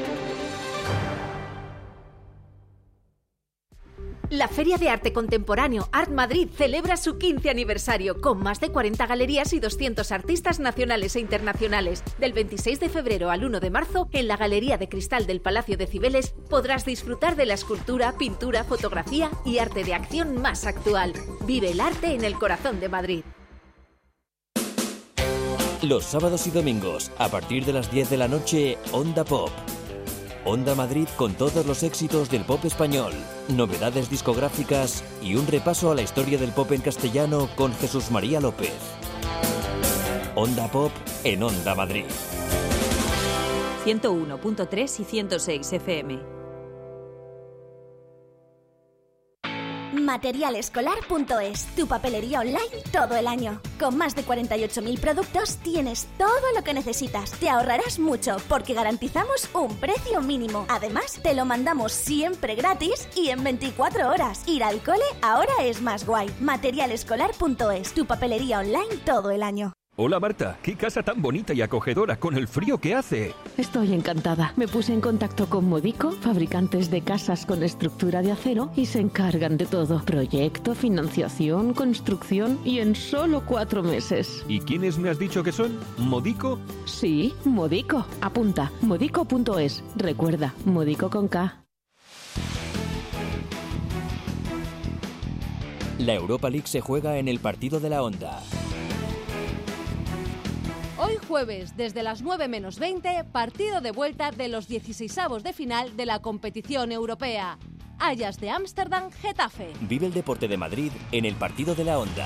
La Feria de Arte Contemporáneo Art Madrid celebra su 15 aniversario con más de 40 galerías y 200 artistas nacionales e internacionales. Del 26 de febrero al 1 de marzo, en la Galería de Cristal del Palacio de Cibeles, podrás disfrutar de la escultura, pintura, fotografía y arte de acción más actual. Vive el arte en el corazón de Madrid. Los sábados y domingos, a partir de las 10 de la noche, Onda Pop. Onda Madrid con todos los éxitos del pop español, novedades discográficas y un repaso a la historia del pop en castellano con Jesús María López. Onda Pop en Onda Madrid. 101.3 y 106 FM. Materialescolar.es, tu papelería online todo el año. Con más de 48.000 productos tienes todo lo que necesitas. Te ahorrarás mucho porque garantizamos un precio mínimo. Además, te lo mandamos siempre gratis y en 24 horas. Ir al cole ahora es más guay. Materialescolar.es, tu papelería online todo el año. Hola Marta, qué casa tan bonita y acogedora con el frío que hace. Estoy encantada. Me puse en contacto con Modico, fabricantes de casas con estructura de acero, y se encargan de todo. Proyecto, financiación, construcción y en solo 4 meses. ¿Y quiénes me has dicho que son? ¿Modico? Sí, Modico. Apunta, modico.es. Recuerda, Modico con K. La Europa League se juega en el partido de la Onda. Hoy jueves, desde las 9 menos 20, partido de vuelta de los 16avos de final de la competición europea. Ajax de Ámsterdam, Getafe. Vive el deporte de Madrid en el partido de la Onda.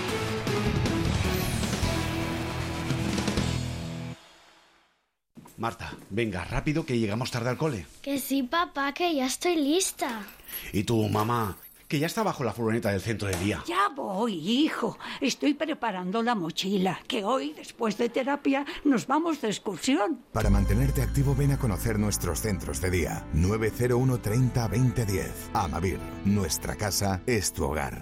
Marta, venga, rápido que llegamos tarde al cole. Que sí, papá, que ya estoy lista. ¿Y tú, mamá? Que ya está bajo la furgoneta del centro de día. Ya voy, hijo. Estoy preparando la mochila, que hoy, después de terapia, nos vamos de excursión. Para mantenerte activo, ven a conocer nuestros centros de día. 901 30 20 10. Amavir, nuestra casa es tu hogar.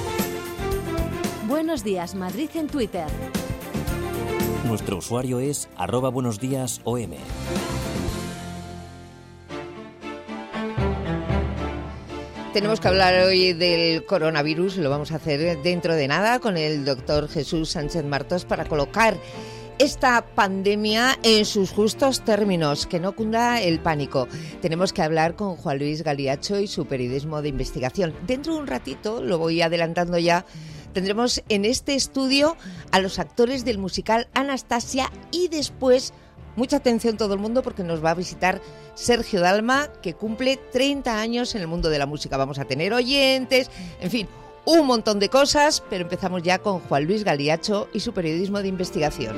Buenos días, Madrid en Twitter. Nuestro usuario es @buenosdiasom. Tenemos que hablar hoy del coronavirus, lo vamos a hacer dentro de nada con el doctor Jesús Sánchez Martos para colocar esta pandemia en sus justos términos, que no cunda el pánico. Tenemos que hablar con Juan Luis Galiacho y su periodismo de investigación. Dentro de un ratito, lo voy adelantando ya, tendremos en este estudio a los actores del musical Anastasia y después, mucha atención todo el mundo porque nos va a visitar Sergio Dalma, que cumple 30 años en el mundo de la música. Vamos a tener oyentes, en fin, un montón de cosas, pero empezamos ya con Juan Luis Galiacho y su periodismo de investigación.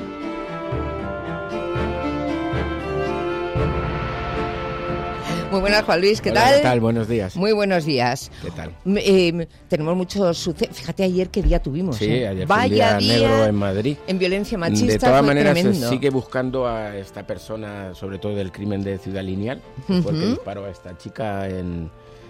Muy buenas, Juan Luis, ¿qué Hola, tal? ¿Qué tal? Buenos días. Muy buenos días. ¿Qué tal? Tenemos muchos sucesos. Fíjate ayer qué día tuvimos. Sí, ayer fue un día negro en Madrid. En violencia machista. De todas fue maneras, tremendo. se sigue buscando a esta persona, sobre todo del crimen de Ciudad Lineal, que fue el que disparó a esta chica en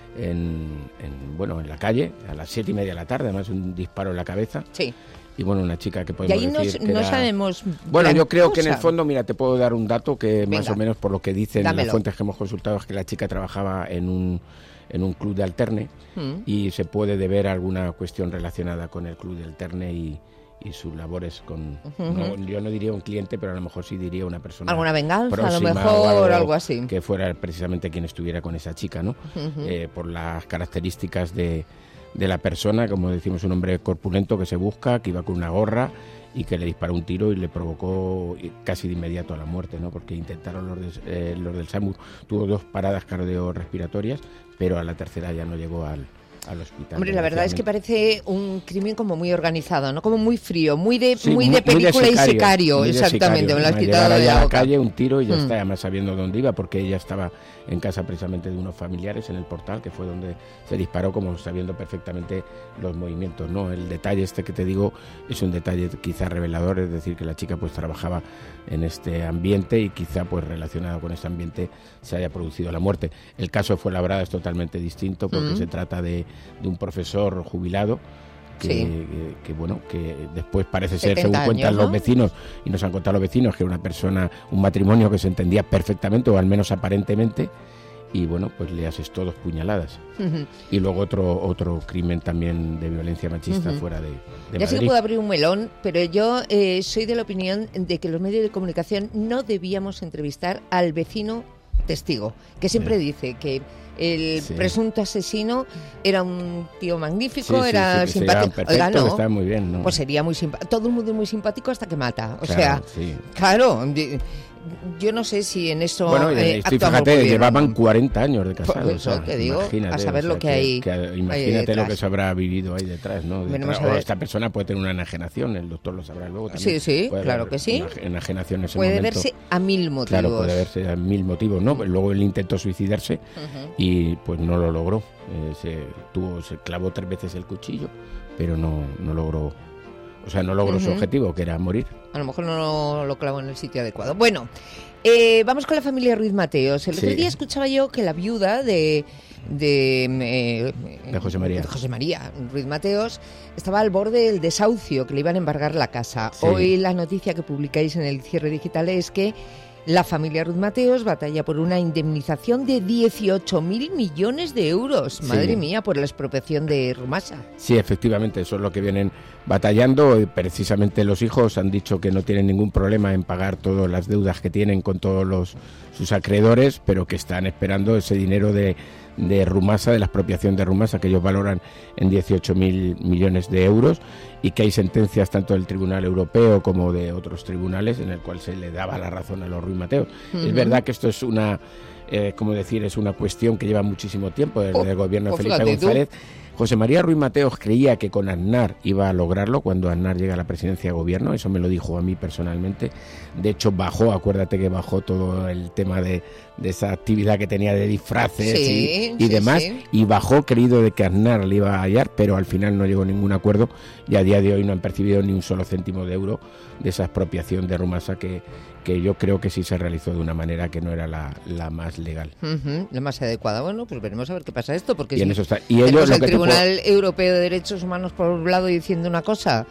la calle a las 7:30 de la tarde, además un disparo en la cabeza. Sí. Y bueno, una chica que podemos y ahí decir que no era... sabemos. Bueno, yo creo que en el fondo, mira, te puedo dar un dato que Venga. más o menos por lo que dicen Dámelo. las fuentes que hemos consultado es que la chica trabajaba en un club de alterne y se puede deber a alguna cuestión relacionada con el club de alterne y sus labores con... yo no diría un cliente, pero a lo mejor sí diría una persona... ¿Alguna venganza, a lo próxima mejor, algo así? Que fuera precisamente quien estuviera con esa chica, ¿no? Por las características de la persona, como decimos, un hombre corpulento que se busca, que iba con una gorra y que le disparó un tiro y le provocó casi de inmediato a la muerte, ¿no? Porque intentaron los del SAMUR, tuvo 2 paradas cardiorrespiratorias, pero a la tercera ya no llegó al hospital. Hombre, la verdad es que parece un crimen como muy organizado, ¿no? Como muy frío, muy de película y sicario, exactamente. Me lo has quitado de la boca. Calle, un tiro y ya está, además sabiendo dónde iba, porque ella estaba en casa precisamente de unos familiares en el portal, que fue donde se disparó, como sabiendo perfectamente los movimientos, ¿no? El detalle este que te digo es un detalle quizá revelador, es decir, que la chica pues trabajaba en este ambiente y quizá pues relacionado con este ambiente se haya producido la muerte. El caso de Fuenlabrada es totalmente distinto porque se trata de un profesor jubilado que bueno, que después parece ser, según cuentan los vecinos, y nos han contado los vecinos, que era una persona, un matrimonio que se entendía perfectamente, o al menos aparentemente, y bueno, pues le asestó 2 puñaladas. Y luego otro crimen también de violencia machista fuera de ya Madrid. sí que puedo abrir un melón, pero yo soy de la opinión de que los medios de comunicación no debíamos entrevistar al vecino testigo, que siempre dice que el presunto asesino era un tío magnífico, era simpático. Oiga, no, está muy bien, ¿no? Pues sería muy simpático. Todo el mundo es muy simpático hasta que mata. O claro, sea, claro, yo no sé si en eso bueno, fíjate, llevaban 40 años de casados. Pues eso que digo, a saber lo que hay. Imagínate lo que se habrá vivido ahí detrás, ¿no? O esta persona puede tener una enajenación, el doctor lo sabrá luego también. Sí, claro que sí. Enajenación en ese puede momento. verse a 1000 motivos. Claro, puede verse a 1000 motivos, ¿no? Luego él intentó suicidarse y pues no lo logró. Se clavó 3 veces el cuchillo, pero no logró. O sea, no logró su objetivo, que era morir. A lo mejor no lo clavó en el sitio adecuado. Bueno, vamos con la familia Ruiz Mateos. El otro día escuchaba yo que la viuda de José María. José María Ruiz Mateos estaba al borde del desahucio, que le iban a embargar la casa. Hoy la noticia que publicáis en el cierre digital es que la familia Ruiz Mateos batalla por una indemnización de 18.000 millones de euros. Madre mía, por la expropiación de Rumasa. Sí, efectivamente, eso es lo que vienen batallando. Precisamente los hijos han dicho que no tienen ningún problema en pagar todas las deudas que tienen con todos sus acreedores, pero que están esperando ese dinero de Rumasa, de la expropiación de Rumasa, que ellos valoran en 18.000 millones de euros, y que hay sentencias tanto del Tribunal Europeo como de otros tribunales en el cual se le daba la razón a los Ruiz Mateos. Es verdad que esto es una, es una cuestión que lleva muchísimo tiempo desde el gobierno de Felipe González. José María Ruiz Mateos creía que con Aznar iba a lograrlo cuando Aznar llega a la presidencia de gobierno, eso me lo dijo a mí personalmente. De hecho acuérdate que bajó todo el tema de esa actividad que tenía de disfraces y demás, y bajó creído de que Aznar le iba a hallar, pero al final no llegó a ningún acuerdo y a día de hoy no han percibido ni un solo céntimo de euro de esa expropiación de Rumasa que yo creo que sí se realizó de una manera que no era la más legal. La más adecuada. Bueno, pues veremos a ver qué pasa esto, porque y si en eso está. Y ellos, el Tribunal Europeo de Derechos Humanos por un lado diciendo una cosa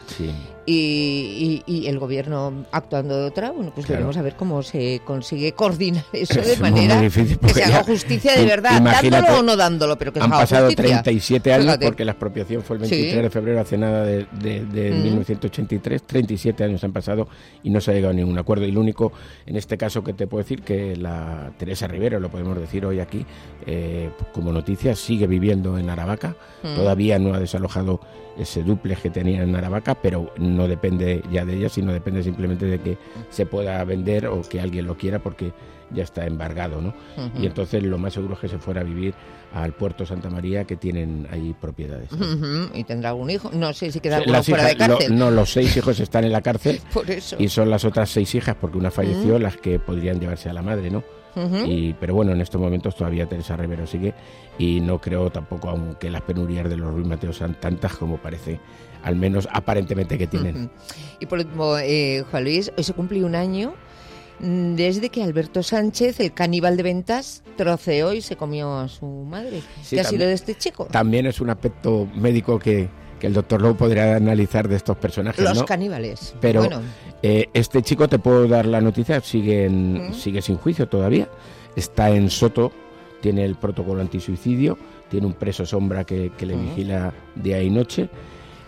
y el gobierno actuando de otra, bueno, pues veremos a ver cómo se consigue coordinar eso de manera difícil, que se haga justicia de verdad, dándolo o no dándolo, pero que se haga justicia. Han pasado 37 años, porque la expropiación fue el 23 de febrero, hace nada de 1983, 37 años han pasado y no se ha llegado a ningún acuerdo. Y lo único, en este caso, que te puedo decir, que la Teresa Rivero, lo podemos decir hoy aquí, como noticia, sigue viviendo en Aravaca, todavía no ha desalojado ese dúplex que tenía en Aravaca, pero no depende ya de ella, sino depende simplemente de que se pueda vender o que alguien lo quiera, porque ya está embargado, ¿no? Y entonces lo más seguro es que se fuera a vivir al puerto Santa María, que tienen ahí propiedades. ¿Y tendrá algún hijo? No sé si queda alguno fuera de cárcel. No, los 6 hijos están en la cárcel. Por eso. Y son las otras 6 hijas, porque una falleció, las que podrían llevarse a la madre, ¿no? Pero bueno, en estos momentos todavía Teresa Rivero sigue, y no creo tampoco, aunque las penurias de los Ruiz Mateos sean tantas como parece, al menos aparentemente, que tienen. Y por último, Juan Luis, hoy se cumple un año desde que Alberto Sánchez, el caníbal de Ventas, troceó y se comió a su madre. ¿Qué ha sido de este chico? También es un aspecto médico que el doctor Lowe podría analizar de estos personajes, los ¿no? caníbales. Pero bueno, este chico, te puedo dar la noticia, sigue sin juicio todavía, está en Soto, tiene el protocolo antisuicidio, tiene un preso sombra que le vigila día y noche,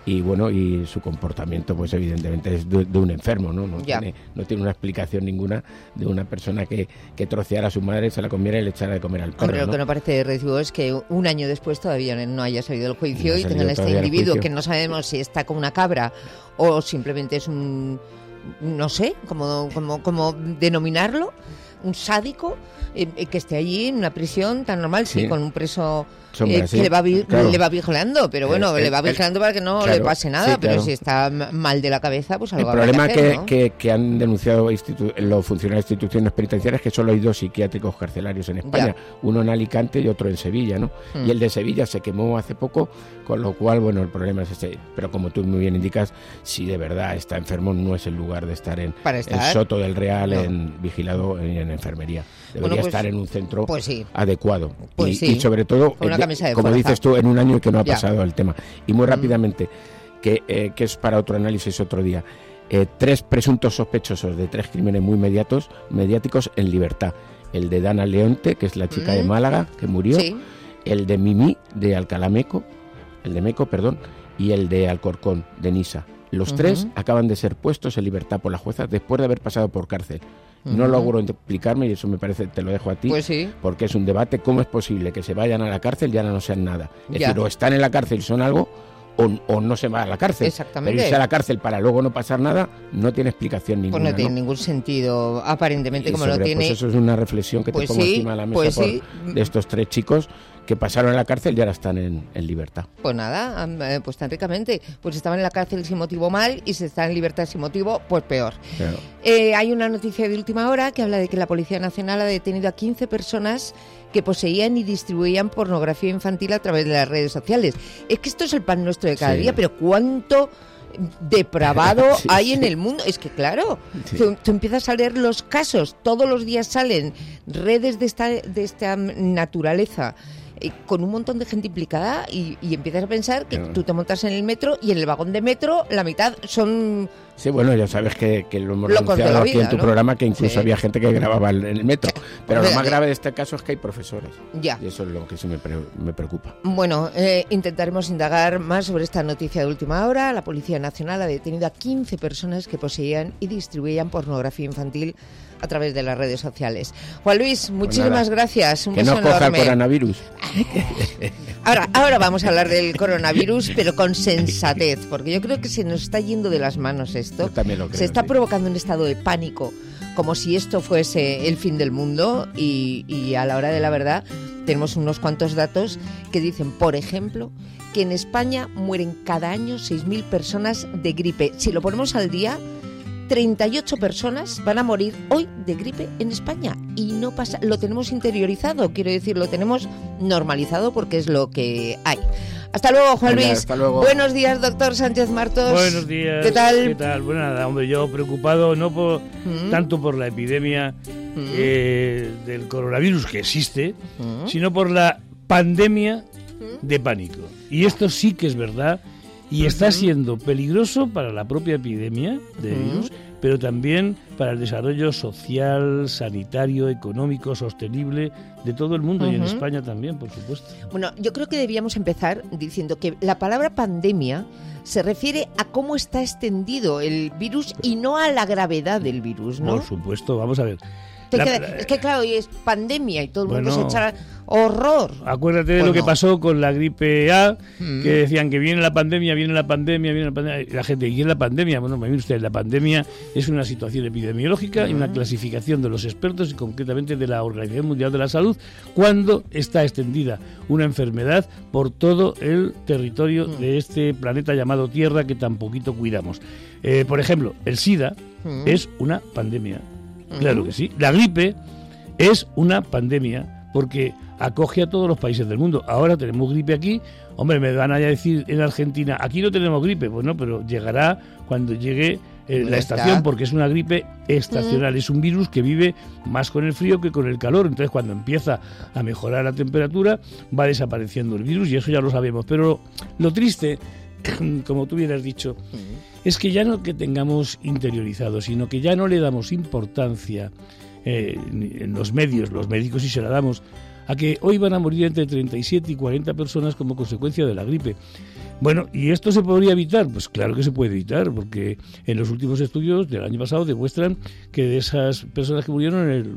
y bueno, y su comportamiento pues evidentemente es de un enfermo, ¿no? No tiene una explicación ninguna de una persona que troceara a su madre, se la comiera y le echara de comer al perro. Hombre, lo que no parece de recibo es que un año después todavía no haya salido el juicio y tengan a este individuo que no sabemos si está como una cabra o simplemente es un, no sé, como denominarlo, un sádico, que esté allí en una prisión tan normal, sí, con un preso que le va vigilando, pero bueno, le va vigilando para que no le pase nada, pero si está mal de la cabeza, pues algo habrá que hacer, el problema que han denunciado los funcionarios de instituciones penitenciarias es que solo hay 2 psiquiátricos carcelarios en España, uno en Alicante y otro en Sevilla, ¿no? Y el de Sevilla se quemó hace poco, con lo cual, bueno, el problema es ese. Pero como tú muy bien indicas, si de verdad está enfermo, no es el lugar de estar en Soto del Real, vigilado en enfermería. Debería estar en un centro adecuado. Y sobre todo, como dices tú, en un año que no ha pasado el tema. Y muy rápidamente, que es para otro análisis otro día, 3 presuntos sospechosos de 3 crímenes muy mediáticos en libertad. El de Dana Leonte, que es la chica de Málaga, que murió. El de Mimí, de Alcalameco, y el de Alcorcón, de Nisa. Los 3 acaban de ser puestos en libertad por la jueza después de haber pasado por cárcel. No logro explicarme, y eso me parece, te lo dejo a ti, porque es un debate. ¿Cómo es posible que se vayan a la cárcel y ahora no sean nada? Es decir, o están en la cárcel y son algo, o no se va a la cárcel. Exactamente. Pero irse a la cárcel para luego no pasar nada no tiene explicación ninguna. Pues no tiene ningún sentido, aparentemente, como lo tiene. Pues eso es una reflexión que te pongo encima de la mesa de estos 3 chicos que pasaron a la cárcel y ahora están en libertad. Pues nada, pues tan ricamente. Pues estaban en la cárcel sin motivo mal y si están en libertad sin motivo, pues peor. Claro. Hay una noticia de última hora que habla de que la Policía Nacional ha detenido a 15 personas que poseían y distribuían pornografía infantil a través de las redes sociales. Es que esto es el pan nuestro de cada día, pero ¿cuánto depravado hay en el mundo? Es que claro, tú empiezas a leer los casos, todos los días salen redes de esta naturaleza, con un montón de gente implicada y empiezas a pensar que tú te montas en el metro y en el vagón de metro la mitad son... Sí, bueno, ya sabes que lo hemos anunciado aquí en tu programa, que incluso había gente que grababa en el metro. Pero lo más grave de este caso es que hay profesores. Y eso es lo que sí me preocupa. Bueno, intentaremos indagar más sobre esta noticia de última hora. La Policía Nacional ha detenido a 15 personas que poseían y distribuían pornografía infantil a través de las redes sociales. Juan Luis, muchísimas gracias. Un beso enorme. Que no coja el coronavirus. Ahora vamos a hablar del coronavirus, pero con sensatez, porque yo creo que se nos está yendo de las manos esto. Yo también lo creo, se está provocando un estado de pánico, como si esto fuese el fin del mundo, y a la hora de la verdad tenemos unos cuantos datos que dicen, por ejemplo, que en España mueren cada año 6.000 personas de gripe. Si lo ponemos al día, 38 personas van a morir hoy de gripe en España y no pasa, lo tenemos interiorizado, quiero decir, lo tenemos normalizado porque es lo que hay. Hasta luego, Juan Luis. Hasta luego. Buenos días, doctor Sánchez Martos. Buenos días. ¿Qué tal? ¿Qué tal? Bueno, nada, hombre, yo preocupado no tanto por la epidemia del coronavirus que existe, sino por la pandemia de pánico. Y esto sí que es verdad. Y está siendo peligroso para la propia epidemia de virus, pero también para el desarrollo social, sanitario, económico, sostenible de todo el mundo y en España también, por supuesto. Bueno, yo creo que deberíamos empezar diciendo que la palabra pandemia se refiere a cómo está extendido el virus y no a la gravedad del virus, ¿no? Por supuesto, vamos a ver. Es que claro, y es pandemia y todo el mundo se echa horror. Acuérdate de lo que pasó con la gripe A, que decían que viene la pandemia, y la gente, ¿y qué es la pandemia? Bueno, mire usted, la pandemia es una situación epidemiológica y una clasificación de los expertos y concretamente de la Organización Mundial de la Salud cuando está extendida una enfermedad por todo el territorio de este planeta llamado Tierra que tan poquito cuidamos. Por ejemplo, el SIDA es una pandemia. Claro que sí. La gripe es una pandemia porque acoge a todos los países del mundo. Ahora tenemos gripe aquí. Hombre, me van a decir en Argentina, aquí no tenemos gripe. Pues no, pero llegará cuando llegue la estación, porque es una gripe estacional. Es un virus que vive más con el frío que con el calor. Entonces, cuando empieza a mejorar la temperatura, va desapareciendo el virus y eso ya lo sabemos. Pero lo triste, como tú hubieras dicho, es que ya no que tengamos interiorizado, sino que ya no le damos importancia en los medios, los médicos sí se la damos, a que hoy van a morir entre 37 y 40 personas como consecuencia de la gripe. Bueno, ¿y esto se podría evitar? Pues claro que se puede evitar, porque en los últimos estudios del año pasado demuestran que de esas personas que murieron, el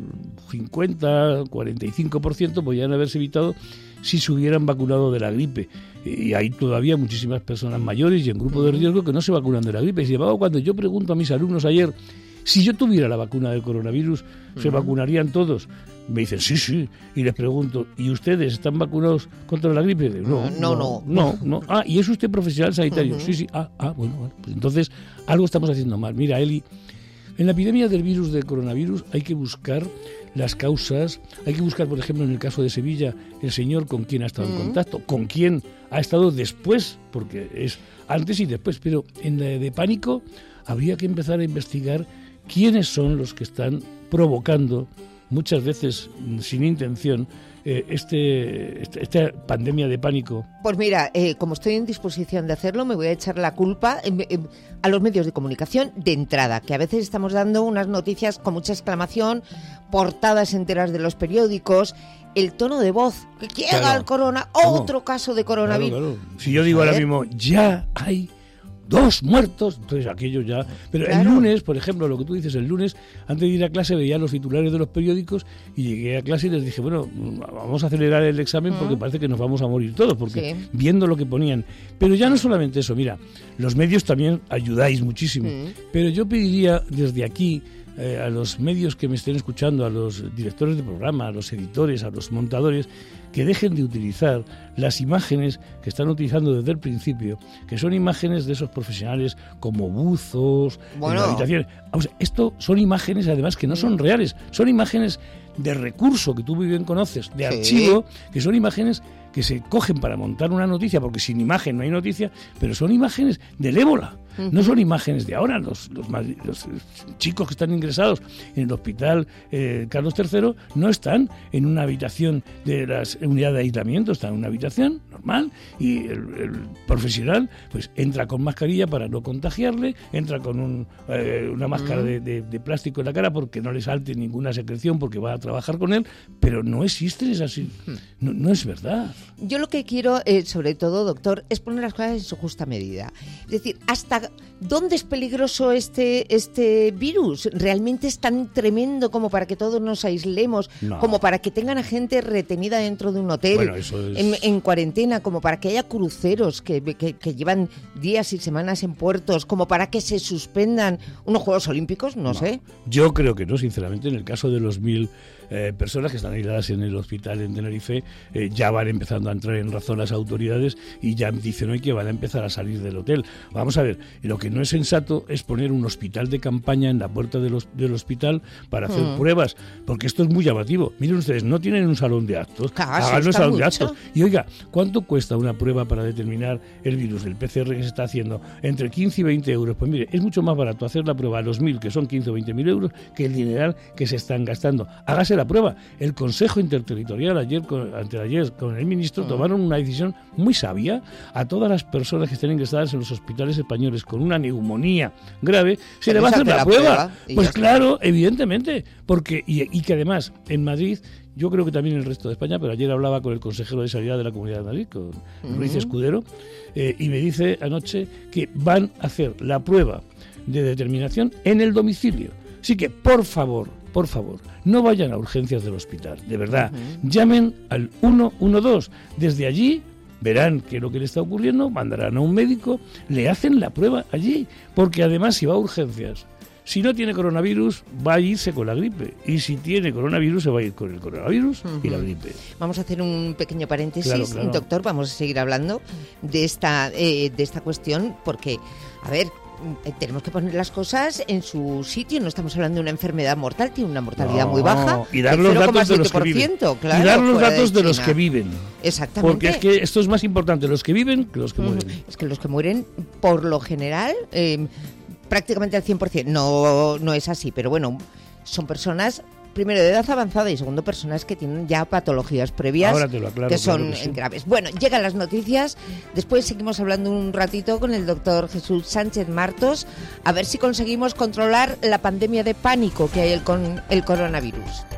50-45% podrían haberse evitado si se hubieran vacunado de la gripe. Y hay todavía muchísimas personas mayores y en grupo de riesgo que no se vacunan de la gripe. Sin embargo, cuando yo pregunto a mis alumnos ayer, si yo tuviera la vacuna del coronavirus, ¿se vacunarían todos? Me dicen, sí. Y les pregunto, ¿y ustedes están vacunados contra la gripe? No. Ah, ¿y es usted profesional sanitario? Sí. Bueno. Pues entonces algo estamos haciendo mal. Mira, Eli, en la epidemia del virus del coronavirus hay que buscar las causas, hay que buscar, por ejemplo, en el caso de Sevilla, el señor con quién ha estado en contacto, con quién ha estado después, porque es antes y después. Pero en la de pánico habría que empezar a investigar quiénes son los que están provocando, muchas veces sin intención, esta pandemia de pánico. Pues mira, como estoy en disposición de hacerlo, me voy a echar la culpa a los medios de comunicación de entrada, que a veces estamos dando unas noticias con mucha exclamación, portadas enteras de los periódicos, el tono de voz, que llega el corona, otro caso de coronavirus. Claro. Si yo digo ahora mismo, ya hay 2 muertos, entonces aquello ya... Pero el lunes, por ejemplo, lo que tú dices, el lunes, antes de ir a clase veía los titulares de los periódicos y llegué a clase y les dije, bueno, vamos a acelerar el examen porque parece que nos vamos a morir todos, porque viendo lo que ponían. Pero ya no solamente eso, mira, los medios también ayudáis muchísimo, pero yo pediría desde aquí a los medios que me estén escuchando, a los directores de programa, a los editores, a los montadores, que dejen de utilizar las imágenes que están utilizando desde el principio, que son imágenes de esos profesionales como buzos, en la habitación. O sea, esto son imágenes además que no son reales, son imágenes de recurso que tú muy bien conoces, de archivo, que son imágenes que se cogen para montar una noticia, porque sin imagen no hay noticia, pero son imágenes del ébola. No son imágenes de ahora. Los chicos que están ingresados en el hospital Carlos III no están en una habitación de la unidad de aislamiento, están en una habitación normal y el profesional pues entra con mascarilla para no contagiarle, entra con una máscara de plástico en la cara porque no le salte ninguna secreción porque va a trabajar con él, pero no existe esa... No es verdad. Yo lo que quiero, sobre todo, doctor, es poner las cosas en su justa medida. Es decir, ¿hasta dónde es peligroso este virus? ¿Realmente es tan tremendo como para que todos nos aislemos? No. Como para que tengan a gente retenida dentro de un hotel, bueno, eso es... en cuarentena, como para que haya cruceros que llevan días y semanas en puertos, como para que se suspendan unos Juegos Olímpicos? No sé. Yo creo que no, sinceramente, en el caso de los 1000 personas que están aisladas en el hospital en Tenerife, ya van empezando a entrar en razón las autoridades y ya dicen hoy que van a empezar a salir del hotel. Vamos a ver, lo que no es sensato es poner un hospital de campaña en la puerta del hospital para hacer pruebas, porque esto es muy llamativo. Miren ustedes, no tienen un salón de actos, hagan un salón de actos. Y oiga, ¿cuánto cuesta una prueba para determinar el virus, el PCR que se está haciendo? Entre 15 y 20 euros. Pues mire, es mucho más barato hacer la prueba a los 1000, que son 15 o 20.000 euros, que el dineral que se están gastando. Hágase la prueba. El Consejo Interterritorial anteayer con el ministro tomaron una decisión muy sabia. A todas las personas que estén ingresadas en los hospitales españoles con una neumonía grave se le va a hacer la prueba. Pues claro, evidentemente, porque y que además en Madrid, yo creo que también en el resto de España, pero ayer hablaba con el consejero de Sanidad de la Comunidad de Madrid, con Luis Escudero, y me dice anoche que van a hacer la prueba de determinación en el domicilio. Así que, por favor, no vayan a urgencias del hospital, de verdad. Llamen al 112. Desde allí verán qué es lo que le está ocurriendo, mandarán a un médico, le hacen la prueba allí, porque además si va a urgencias, si no tiene coronavirus, va a irse con la gripe. Y si tiene coronavirus, se va a ir con el coronavirus y la gripe. Vamos a hacer un pequeño paréntesis, claro. Doctor, vamos a seguir hablando de esta cuestión, porque, a ver, tenemos que poner las cosas en su sitio. No estamos hablando de una enfermedad mortal, tiene una mortalidad muy baja. Y dar los datos de los que viven. Claro, y dar los datos de los que viven. Exactamente. Porque es que esto es más importante, los que viven que los que mueren. Es que los que mueren, por lo general, prácticamente al 100%. No es así, pero bueno, son personas... Primero, de edad avanzada y segundo, personas que tienen ya patologías previas que son graves. Bueno, llegan las noticias. Después seguimos hablando un ratito con el doctor Jesús Sánchez Martos a ver si conseguimos controlar la pandemia de pánico que hay con el coronavirus.